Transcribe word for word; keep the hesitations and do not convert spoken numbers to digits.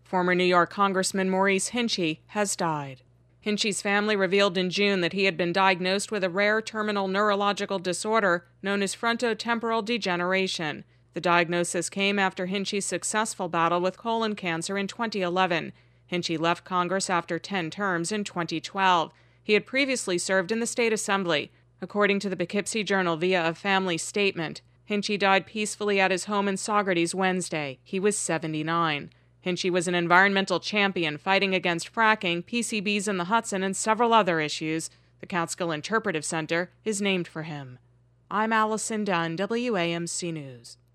Former New York Congressman Maurice Hinchey has died. Hinchey's family revealed in June that he had been diagnosed with a rare terminal neurological disorder known as frontotemporal degeneration. The diagnosis came after Hinchey's successful battle with colon cancer in twenty eleven. Hinchey left Congress after ten terms in twenty twelve. He had previously served in the state assembly. According to the Poughkeepsie Journal via a family statement, Hinchey died peacefully at his home in Saugerties Wednesday. He was seventy-nine. Hinchey was an environmental champion fighting against fracking, P C Bs in the Hudson, and several other issues. The Catskill Interpretive Center is named for him. I'm Allison Dunn, W A M C News.